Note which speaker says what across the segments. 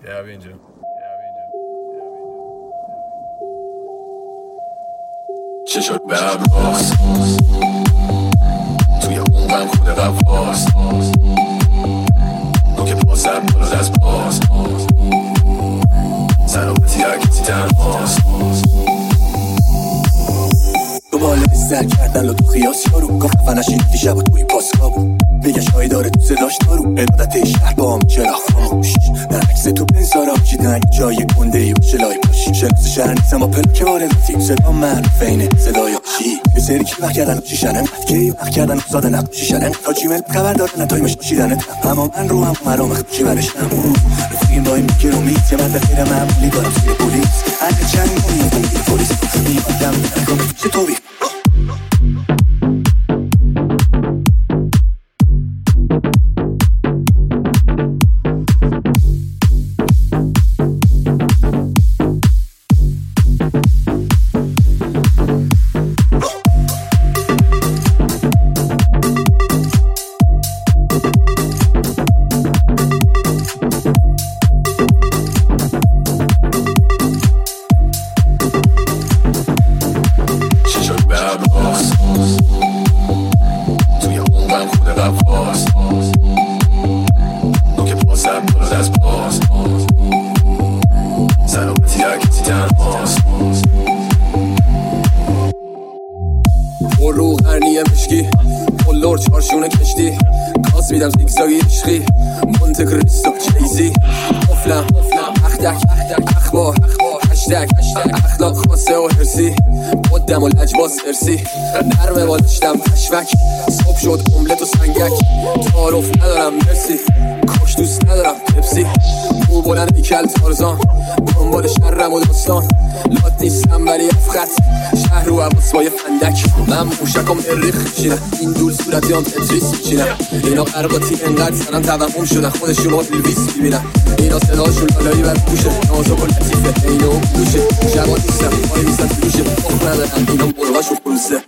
Speaker 1: اینجا.
Speaker 2: چه شد به ابراز توی اون غم خود غواست تو که پاسم دارد از باز سلامتی هر کسی تنهاست تو بالا سر کردن و تو خیاس یارو گفت فنشید دیشب و توی پاسکا بود بگه شایی داره تو صداش دارو ارادت شهر با هم چرا خاموش در عکس تو بنزارا چیدن جای گنده ای باشه لای باشی شناس شهر نیستم با پلو که وارداتی صدا معروف اینه صدای آشی یه سری که وقت کردن شیشنن که وقت کردن زادن نقو شیشنن تا جیمل خبر دارن تایمش باشیدن اما من رو هم مرام خوشی برشتم رفیقیم با این که رو میت من به خیر معمولی دارم سیر پولیس هر چند کنیم پولیس میبادم نکنم چطوری میدم زیگزاگی عشقی مونت کریستو چیزی افلم اخدک اخبار هشتگ اخلاق خاصه و حرسی قدم و لجباس ارسی نرمه بالشتم پشمک صبح شد املت و سنگک تعارف ندارم مرسی کاش دوست ندارم تپسی بو بلند ایکل تارزان دنبال شرم و داستان لات نیستم ولی افخط شهر رو عباس با یه فندک من موشکم مریخ میشینم این دول صورتیام تتریس میشینم اینا قرقاتی انقدر سرم توهم شدن خودشون با الویس میبینم اینا صداشون لالایی بر پوشه نازک و لطیفه اینو پوشه شبا نیستم پای میستن توشه فخ ندارم اینا مرغاشون خلوصه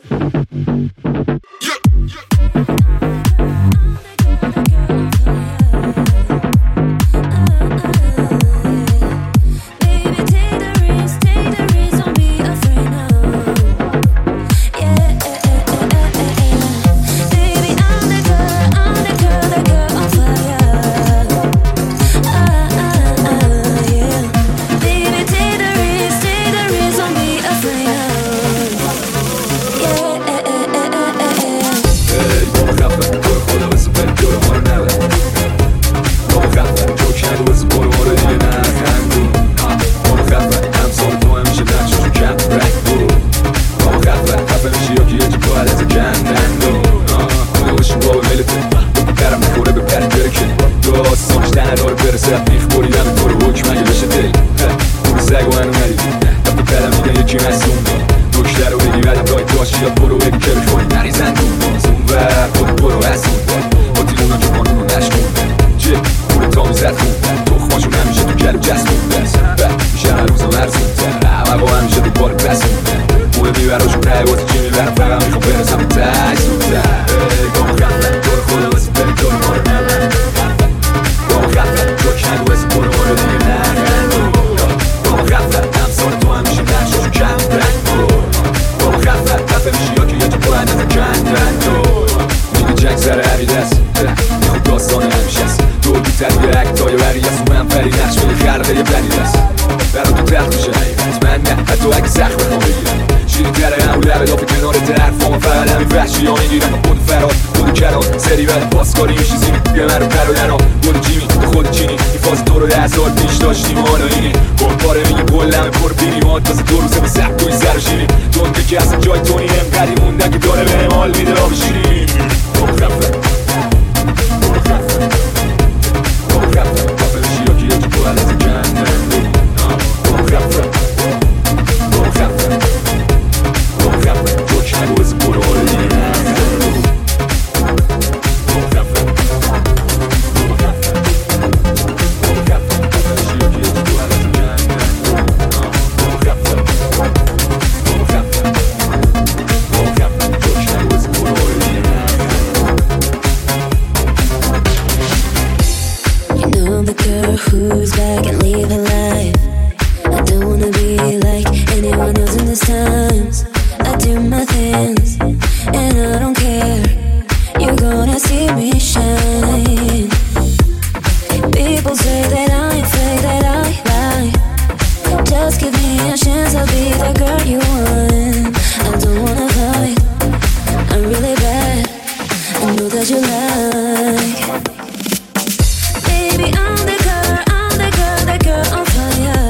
Speaker 1: who's back and leave alive. I don't wanna be like anyone else in these times. I do my things and I don't care. You're gonna see me shine. People say that I'm fake, that I lie. Just give me a chance, I'll be the girl you want. I don't wanna fight, I'm really bad. I know that you like. Baby, I'm the girl, the girl on fire.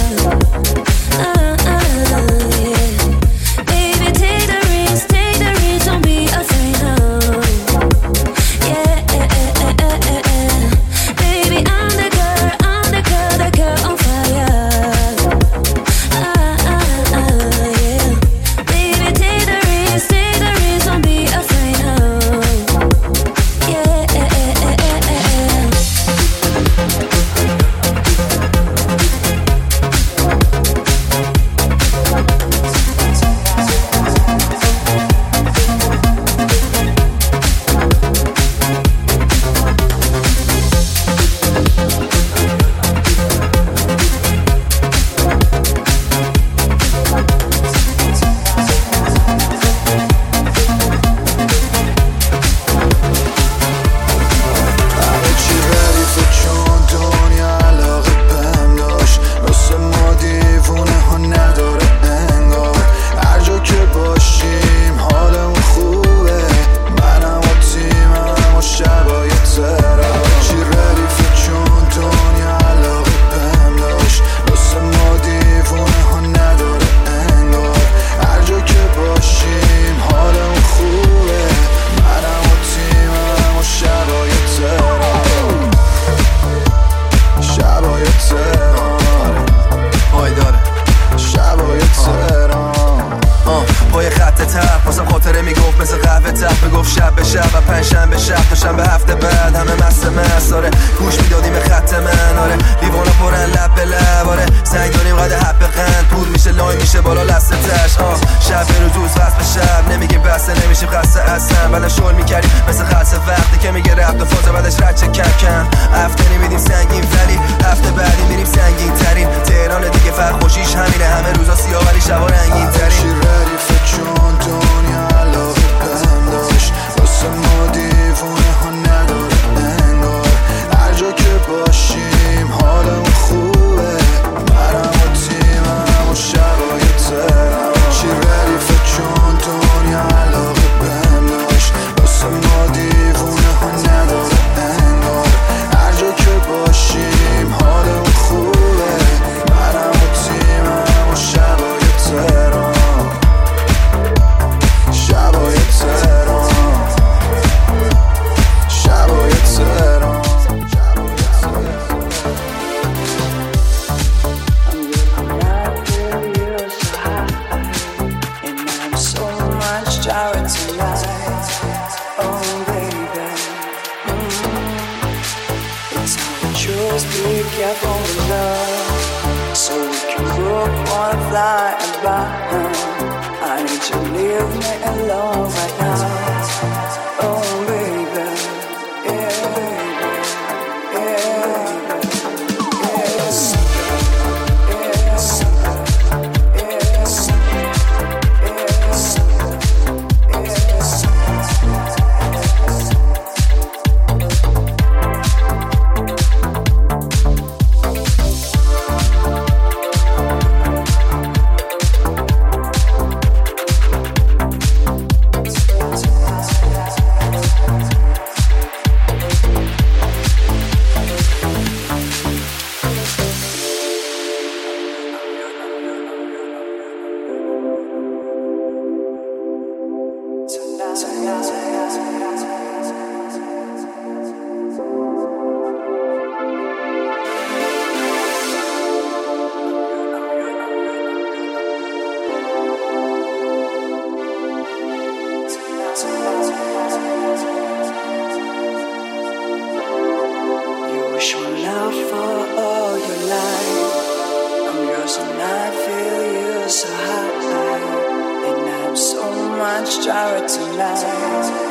Speaker 1: Yeah. Baby, take the risk, don't be afraid, no. Yeah. Baby, I'm the girl, the girl on fire. Yeah. Baby, take the risk, don't be afraid, no. Yeah.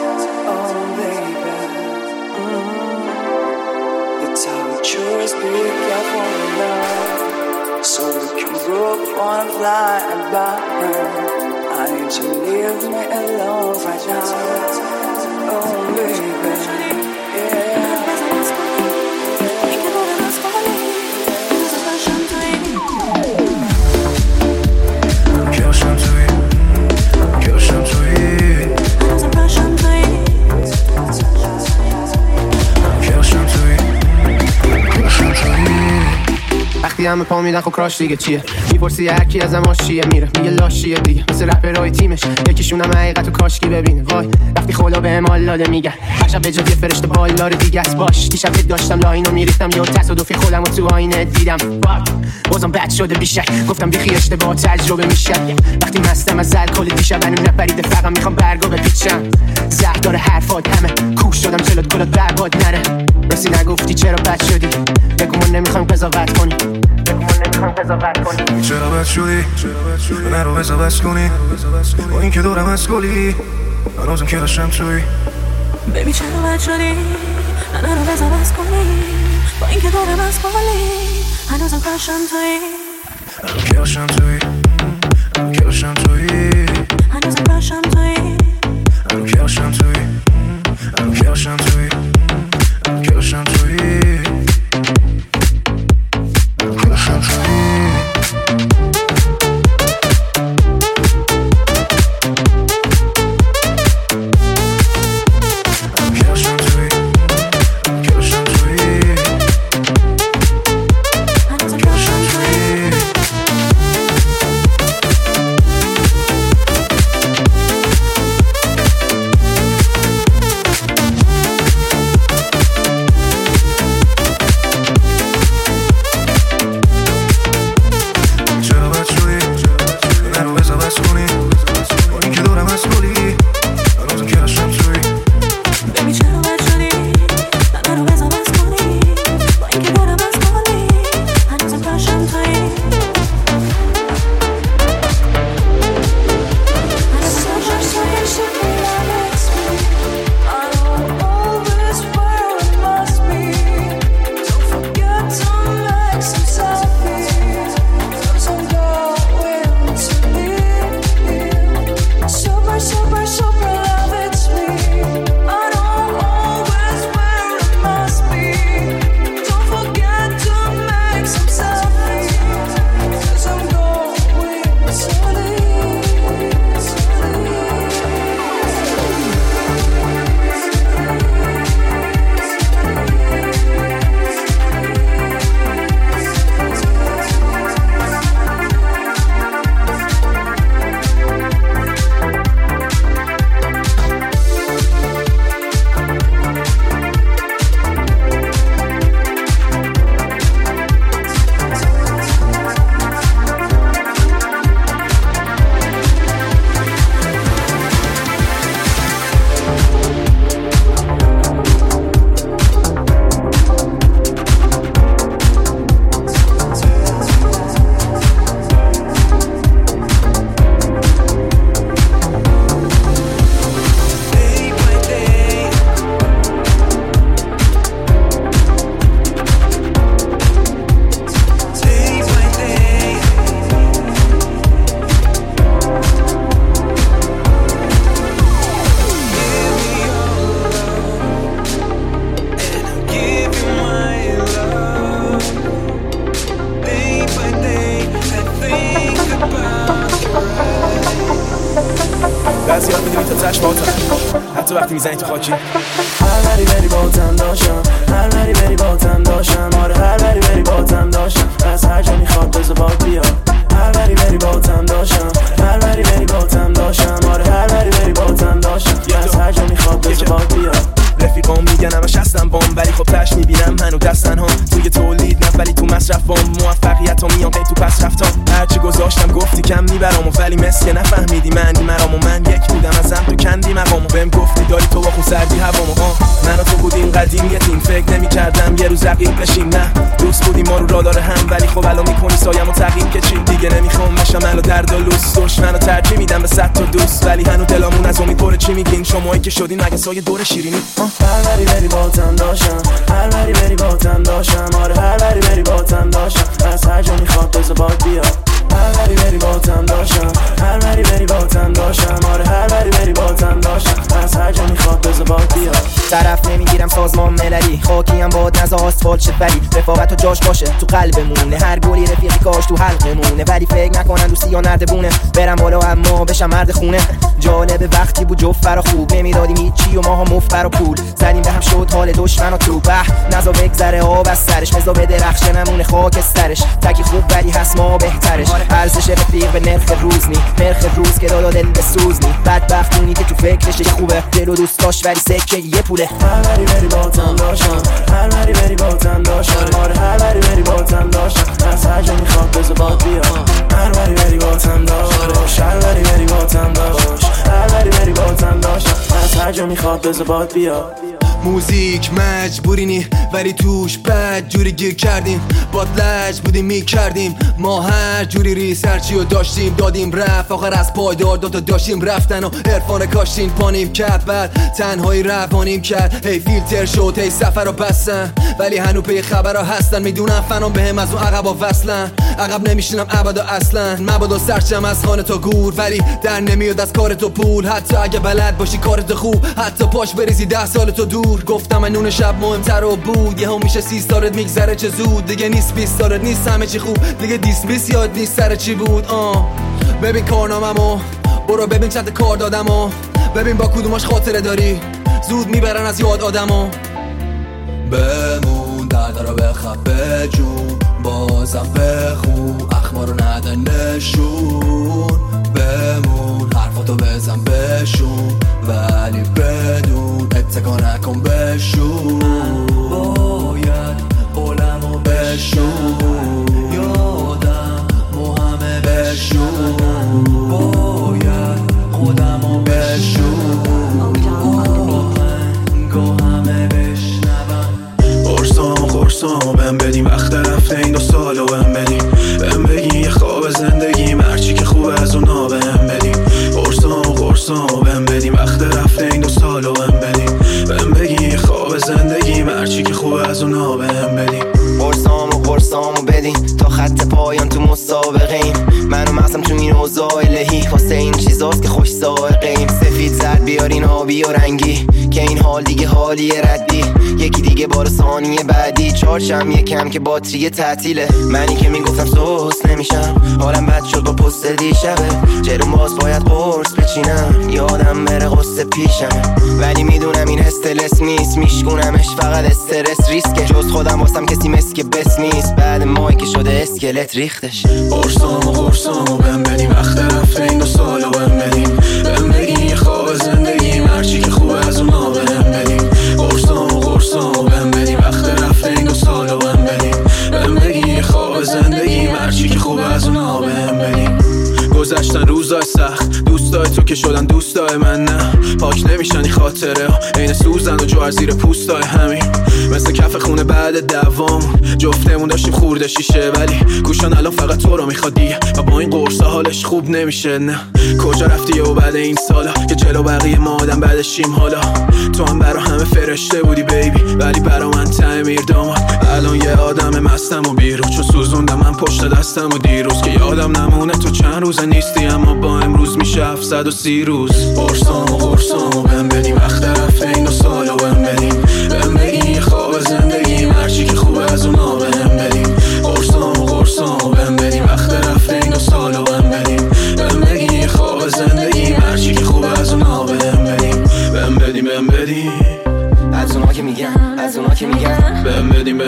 Speaker 3: It's how we choose. همه پا میدن خب کراش دیگه چیه میپرسی هرکی ازم آشیه میره میگه لاشیه دیگه مثل رپرای تیمش یکیشون هم حقیقت و کاشکی ببینه وای وقتی خدا بهم حال داده میگه عجب به جدی فرشته بالار دیگه است باش دیشب که داشتم لاینو میریختم یه تصادفی خودم رو تو آینه دیدم بازم بد شده بیشک گفتم بیخی اشتباه تجربه میشه وقتی مستم از الکل دیشب منو نپرید فقط میخوام برگا بپیچم زهر داره حرفات همه کوش شدم جلوت گلات برباد نره راستی نگفتی چرا بد شدی بگو من نمیخوام قضاوت کنی
Speaker 4: چرا بد شدی من رو قضاوت کنی با این که دورم از گلی هنوزم که داشتم توی
Speaker 5: ببین چرا بد شدی من رو قضاوت کنی با این که دورم از گلی هنوزم کاشم توی
Speaker 4: هنوزم که داشتم توی
Speaker 5: هنوزم کاشم توی
Speaker 4: هنوزم که داشتم توی هنوزم که داشتم توی هنوزم که داشتم توی
Speaker 6: حتی وقتی میزنی تو خاکی
Speaker 7: هر بری بری باتم داشتم هر بری بری باتم داشتم آره هر بری بری باتم داشتم از هر جا میخواد بزا باد بیا هر بری بری باتم داشتم هر بری بری باتم داشتم آره هر بری بری باتم داشتم از هر جا میخواد بزا باد بیا
Speaker 6: رفیقام میگن همش هستم بام ولی خب تش میبینم منو دستن ها توی تولید نه ولی تو مصرف بام موفقیت ها میان تو پس رفتم هرچی گذاشتم گفتی کم میبرم و ولی مثل که نفهمیدی معنی مرام و من یک بودم ازم تو کندی مقامو بهم گفتی داری تو با خون سردی هوامو من و تو بودیم قدیم یه تیم فکر نمی‌کردم یه روز رقیب بشیم نه دوست بودیم ما رو رادار هم ولی خب الان میکنی سایمو تعقیب که چی دیگه نمیخوام بشم الان درد و لوس دشمنو ترجیح میدم به 100 تا دوست، ولی هنو دلمون از امید پر چی میگین شمایی که شدین مگه سایه دور شیرینی.
Speaker 7: هر بری بری باتم داشتم، هر بری بری باتم داشتم، آره هر بری بری باتم داشتم، از هر جا میخواد بذار باد بیا. هر بری بری باتم داشتم، هر بری بری باتم داشتم، آره هر بری بری باتم داشتم، از هر جا میخواد بذار باد بیا.
Speaker 8: طرف نمیگیرم سازمان مللی، خاکیم باد نزا آسفالت شه، ولی رفاقت و جاش باشه تو قلبمونه. هر گلی رفیقی کاش تو حلقمونه، ولی فکر نکنن دوستی یا نردبونه. برم بالا اما بشم مرد خونه. جالب وقتی بود جفت فرا خوب نمیدادیم هیچی و ماها مفبر و پول زدیم به هم شد حال دشمن و تو به نزا بگذره آب از سرش، مزا به درخش نمونه خاک سرش. تکی خوب ولی هست ما بهترش، ارزش رفیق به نرخ روز نی، نرخ روز که دادا دل به سوز نی. بدبختونی که تو فکرش یه خوبه، دل و دوست داشت ولی سکه یه پوله.
Speaker 7: هر بری بری باتم داشتم، هر بری بری باتم داشتم، آره هر بری بری باتم داشتم، از هر جا میخواد بذار باد بیا. هر بری بری باتم داشت، هر بری بری باتم داشت، هر بری بری باتم داشتم، از هر جا میخواد بذار باد بیا.
Speaker 9: موزیک مجبوری نی ولی توش بد جوری گیر کردیم، باد لج بودیم میکردیم ما هر جوری ریسرچی و داشتیم دادیم رفت آخر از پایدار دوتا داشتیم رفتن و عرفان کاشتین پانیم کرد بعد تنهایی روانیم کرد. هی فیلتر شد هی سفر رو بستن ولی هنو پی خبر ها هستن، میدونم فنام به هم از اون عقب ها وصلن، عقب نمیشینم ابدا اصلا. مبادا سرچم از خانه تا گور ولی در نمیاد از کار تو پول، حتی اگه بلد باشی کارت خوب، حتی پاش بریزی 10 سال تو دور. گفتم نون شب مهمتر و بود یه هم میشه 30 سالت میگذره چه زود، دیگه نیست 20 سالت نیست همه چی خوب، دیگه دیس یاد نیست سر چی بود. ببین کارناممو برو ببین چند کار دادمو، ببین با کدوماش خاطره داری زود میبرن از یاد آدمو.
Speaker 2: بمون درد رو بخواب بجون بازم بخون اخما رو نده نشون، بمون حرفاتو بزن بشون ولی بدون اتکا نکن بشون. باید قولمو بشون یادم همه بشون، باید خودمو بشون آهنگو همه بشنوم.
Speaker 4: قرصامو بهم بدیم وقت رفته این 2 سالو بهم بدیم، بهم بگی یه خواب زندگی مرچی که خوبه از اونا بهم بدیم. قرصامو بهم بدیم وقت رفته این 2 سالو بهم بدیم، بهم بگی یه خواب زندگی مرچی که خوبه از اونا بهم بدیم.
Speaker 8: قرصامو بدین تا خط پایان تو مسابقه ایم، منو مغزم تو این اوضاع الهی واسه این چیزاست که خوش سائقه ایم. سفید زرد بیارین آبی و رنگی که این حال دیگه حالی ردی، یکی دیگه بار ثانیه بعدی چارچم یکم که باتری تعطیله. منی که میگفتم سوس نمیشم حالم بد شد با پست دیشبه، جلوم باز باید قرص بچینم یادم بره قصه پیشم، ولی میدونم این استرس نیست میشکونمش فقط استرس ریسکه، جز خودم واسم کسی مثل که بس نیست بعد ماهی که شده اسکلت ریختش.
Speaker 4: قرصامو بهم بدیم وقت رفته این 2 سالو بهم بدیم، بهم بگی یه خواب زندگی مرچی که خوبه از اونا بهم بدیم. قرصامو بهم بدیم وقت رفته این 2 سالو بهم بدیم، بهم بگی یه خواب زندگی مرچی که خوبه از اونا بهم بدیم. گذشتن روزای سخت دوستای تو که شدن دوستای من نه، پاک نمیشن این خاطره عین سوزن و جوهر زیر پوستای همین، مثل کف خونه بعد دوام جفتمون داشتیم خورده شیشه، ولی گوشان الان فقط تو رو میخواد دیگه و با این قرصا حالش خوب نمیشه. نه کجا رفتی و بعد این سالا که جلو بقیه ما آدم بعدشیم، حالا تو هم برا همه فرشته بودی بیبی ولی برا من تعمیر داماد. الان یه آدم مستم و بیروز چون سوزوندم من پشت دستم و دیروز که یادم نمونه تو چند روز نیستی اما با امروز میشه 730 روز. قرصامو بهم بدیم وقت رفته این 2 سالو بهم بدیم، بهم بگی یه خواب زندگی مرچی که خوبه از اونا بهم بدیم. قرصامو بهم بدیم وقت رفته این 2 سالو بهم بدیم، بهم بگی یه خواب زندگی مرچی که خوبه از اونا بهم بدیم. بهم بدیم
Speaker 8: از اونا که میگن
Speaker 4: بهم بدیم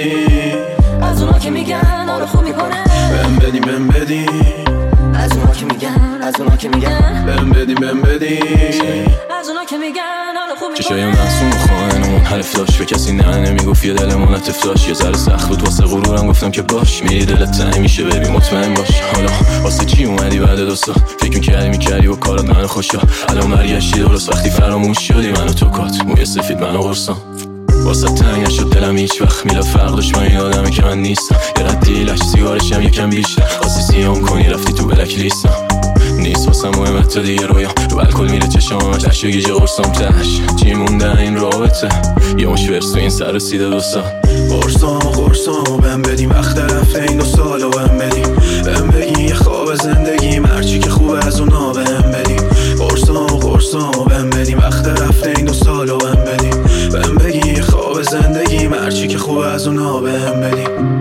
Speaker 5: از اونا که میگن حالو خوب میکنه،
Speaker 4: بهم بدیم
Speaker 8: از اونا که میگن
Speaker 4: بهم بدیم
Speaker 5: از اونا که میگن حالو خوب میکنه.
Speaker 10: چشای معصوم خواهنمون حرف داشت به کسی نه نمیگفت یه دلمون عطف داشت، یه ذره سخت بود واسه غرورم گفتم که باش میری دلت تنگ میشه ببین مطمئن باش. حالا واسه چی اومدی بعد 2 سال فکر میکردی و کارات منو خوشا، الان برگشتی درست وقتی فراموش شدی منو تو کات موی سفید منو قرصام. واسه تنگ نشد دلم هیچ وقت میلاد فرق داشت با این آدمی که من نیستم. یه رد دیلش سیگارشم یکم بیشتر خواستی سیام کنی رفتی تو بلک لیستم. نیست واسه مهمت تا دیگه رویام رو بالکل میره چشامش لش و گیجه قرصام تش چی مونده این رابطه یه مش ورس تو این سر رسیده دوستان.
Speaker 4: قرصامو بهم بدیم وقت رفته این 2 سالو بهم بدیم بهم بگی یه خواب زندگی مرچی که خوبه از اونا بهم بدیم. قرصامو بهم بدیم وقت رفته این 2 سالو بهم بدیم بهم بگی یه خواب زندگی مرچی که خوبه از اونا بهم بدیم.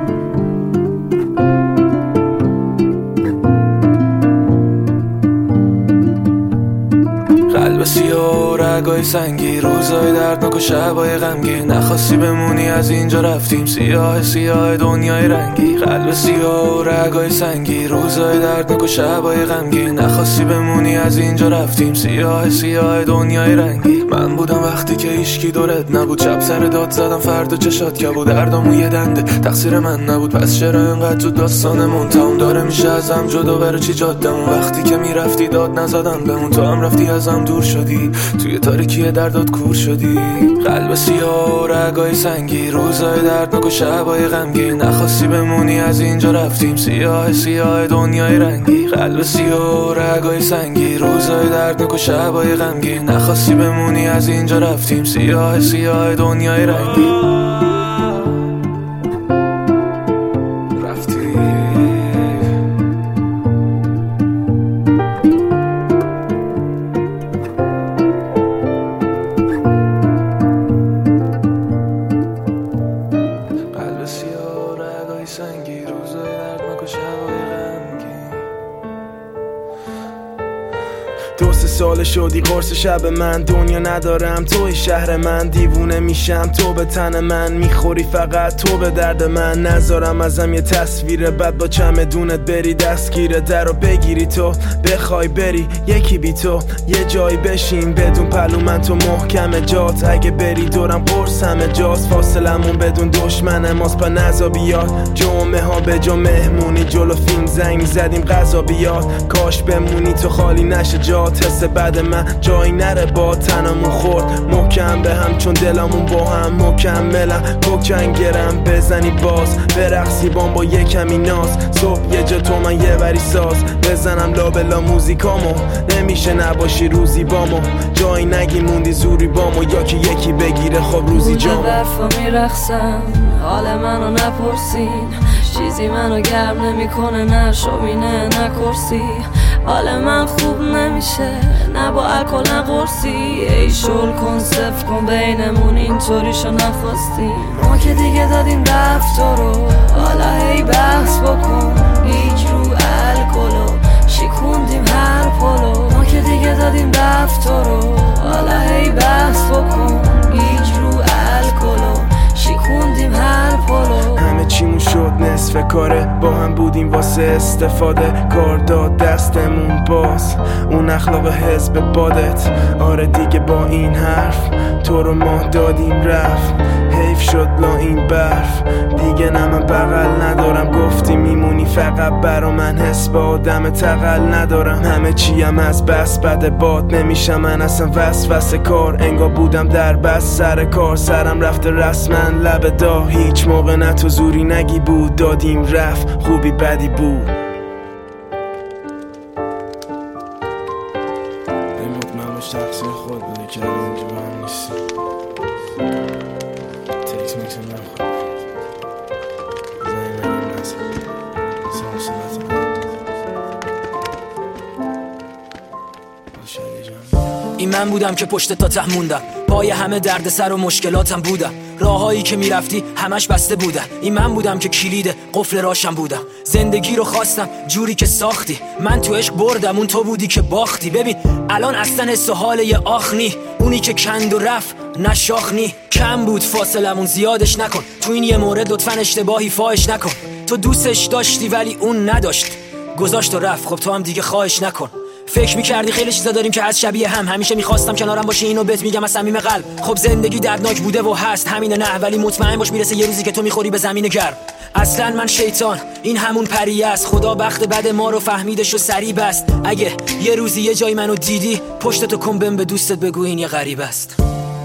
Speaker 4: قلب سیاه و رگای سنگی روزای دردناک و شبای غمگین نخواستی بمونی از اینجا رفتیم سیاه دنیای رنگی. قلب سیاه و رگای سنگی روزای دردناک و شبای غمگین نخواستی بمونی از اینجا رفتیم سیاه دنیای رنگی. من بودم وقتی که هیچکی دورت نبود شب سر داد زدم فردا چشات که بود دردامو یه دنده تقصیر من نبود پس چرا اینقدر تو داستانمون تموم داره میشه ازم جدا برای چی جادمون وقتی که میرفتی داد نزدم بمون تو هم رفتی ازم دور شدی توی تاریکی دردات کور شدی. قلب سیاه و رگای سنگی روزای دردناک و شبای غمگین نخواستی بمونی از اینجا رفتیم سیاه دنیای رنگی. قلب سیاه و رگای سنگی روزای دردناک و شبای غمگین نخواستی بمونی از اینجا رفتیم سیاه دنیای رنگی. سال شدی قرص شب من دنیا ندارم توی شهر من دیوونه میشم تو به تن من میخوری فقط تو به درد من نذارم ازم یه تصویر بد با چمدونت بری دستگیر در و بگیری تو بخوای بری یکی بی تو یه جایی بشین بدون پلو من تو محکم جات اگه بری دورم قرص همه جاست فاصلمون بدون دشمن ماست پا نزا بیاد جمعه ها به جا مهمونی جلو فیلم زنگ زدیم غذا بیاد کاش بمونی تو خالی نشه جات حس بعد من جایی نره با تنمون خورد محکم به هم چون دلمون با هم مکملم کوکنگرم بزنی باز برقصی با یه کمی ناز صبح یه جا تو من یه وری ساز بزنم لابلا موزیکامو نمیشه نباشی روزی بامو جایی نگی موندی زوری بامو یا که یکی بگیره خب روزی جامو
Speaker 11: برفا میرخصم حال منو نپرسین چیزی منو گرم نمیکنه نه شوینه نه کرسی حال من خوب نمیشه نه با الکل نه قرصی ای شل کن صفر کن بینمون اینطوریشو نخواستیم ما که دیگه دادیم رفت رو حالا هی بحث بکن هیچ رو الکلو شکوندیم هر پلو ما که دیگه دادیم رفت رو حالا هی بحث بکن هیچ رو الکلو شکوندیم هر پلو
Speaker 4: همه چیمون شد نصف کاره با هم بودیم واسه استفاده کار داد دستمون باز اون اخلاق حزب بادت آره دیگه با این حرف تو رو ما دادیم رفت حیف شد لا این برف دیگه نه من بغل ندارم گفتی میمونی فقط برا من حس با آدم تقل ندارم همه چیم از بس بد باد نمیشم من اصلا وسوسه کار انگار بودم در بس سر کار سرم رفته رسما لب دا هیچ موقع نه تو زوری نگی بود دادیم رفت خوبی بدی بود مطمئن باش تقصیر خود بوده که اینجا با هم نیستی تکس میکسم نخواد زنی نگیم نزد سانسونت
Speaker 12: این من بودم که پشت تا ته موندم پای همه درد سر و مشکلاتم بودم راهایی که میرفتی همش بسته بودن این من بودم که کلید قفل راشم بودم زندگی رو خواستم جوری که ساختی من تو عشق بردم اون تو بودی که باختی ببین الان اصلا حس و حال یه آخنی اونی که کند و رفت نشاخنی کم بود فاصلمون زیادش نکن تو این یه مورد لطفا اشتباهی فاش نکن تو دوستش داشتی ولی اون نداشت گذاشت و رفت خب تو هم دیگه خواهش نکن فکر میکردی خیلی چیزا داریم که از شبیه هم همیشه میخواستم کنارم باشی اینو بهت میگم از صمیم قلب خب زندگی دردناک بوده و هست همینه نه ولی مطمئن باش میرسه یه روزی که تو میخوری به زمین گرم اصلا من شیطان این همون پریه است خدا بخت بد ما رو فهمیدش و سری بست اگه یه روزی یه جای منو دیدی پشتتو کن بهم به دوستت بگو این یه غریب است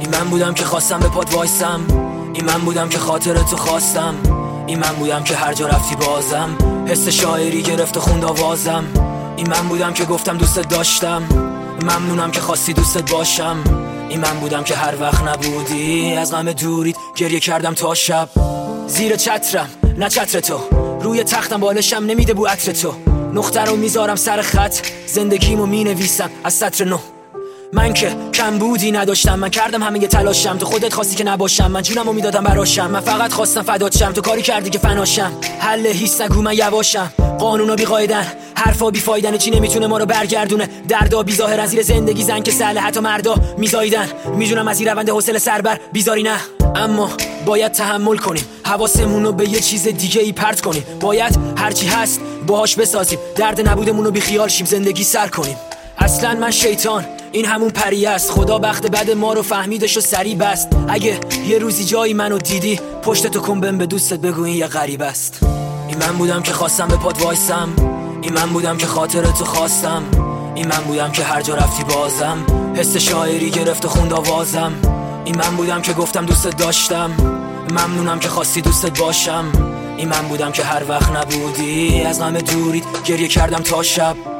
Speaker 12: این من بودم که خواستم به پات وایسم، این من بودم که خاطرتو خواستم، این من بودم که هر جا رفتی بازم حس شاعری گرفت و خوند آوازم، این من بودم که گفتم دوست داشتم، ممنونم که خواستی دوستت باشم، این من بودم که هر وقت نبودی از غم دوریت گریه کردم تا شب. زیر چترم نه چتر تو، روی تختم بالشم نمیده بو عطر تو، نقطه رو میذارم سر خط، زندگیمو مینویسم از سطر 9. من که کم بودی نداشتم، من کردم همه تلاشم، تو خودت خواستی که نباشم، من جونمو میدادم براشم، من فقط خواستم فدات شم، تو کاری کردی که فناشم. حل هیچ نگو من یواشم، قانونا بی قاعدن، حرفا بی فایدن، چی نمیتونه ما رو برگردونه، دردا بی ظاهر از زیر زندگی زن که سهله حتی مردا میزایدن، میدونم از این روند حوصله سربر بیزاری نه، اما باید تحمل کنیم، حواسمون رو به یه چیز دیگه ای پرت کنیم، باید هرچی هست باهاش بسازیم، درد نبودمون رو بی خیال شیم، زندگی سر کنیم. اصلا من شیطان این همون پری است، خدا بخت بد ما رو فهمیدش و سری بست، اگه یه روزی جایی منو دیدی پشتتو کن بهم به دوستت بگو این یه غریب است. این من بودم که خواستم به پات وایسم، این من بودم که خاطرتو خواستم، این من بودم که هر جا رفتی بازم حس شاعری گرفت و خوند آوازم، این من بودم که گفتم دوستت داشتم، ممنونم که خواستی دوستت باشم، این من بودم که هر وقت نبودی از غم دوریت گریه کردم تا شب.